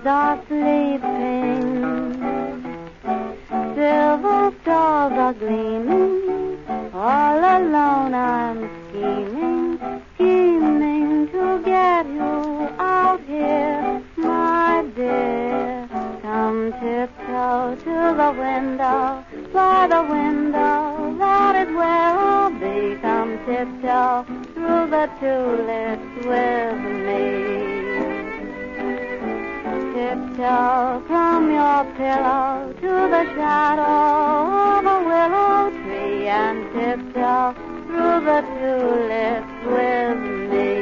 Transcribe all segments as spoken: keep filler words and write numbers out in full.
trees are sleeping, silver stars are gleaming. All alone I'm scheming, scheming to get you out here, my dear. Come tiptoe to the window, by the window, that is where I'll be. Come tiptoe through the tulips with me. Tiptoe from your pillow to the shadow of a willow tree, and tiptoe through the tulips with me.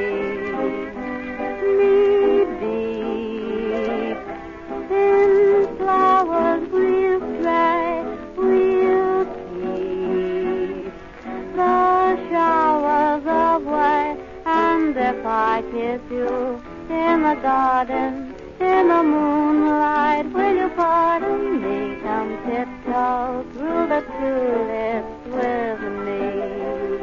Knee deep in flowers we'll stray, we'll keep the showers away, and if I kiss you in the garden, in the moonlight, will you pardon me? Come tiptoe through the tulips with me.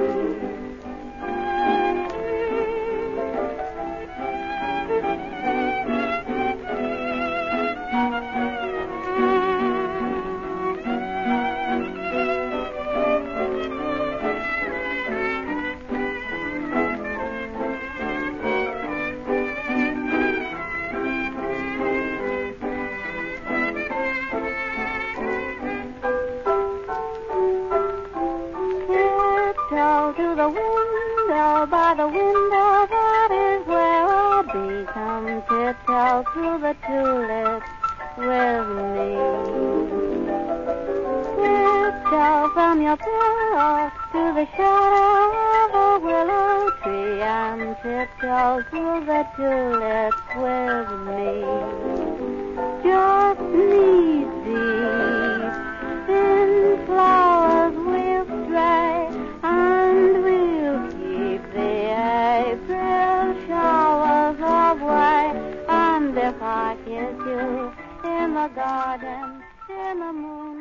To the window, by the window, that is where I'll be. Come tiptoe through the tulips with me. Tiptoe from your pillow to the shadow of a willow tree, and tiptoe through the tulips with me. Just knee deep in flowers we'll stray, and we'll keep the April showers away. And if I kiss you in the garden, in the moon,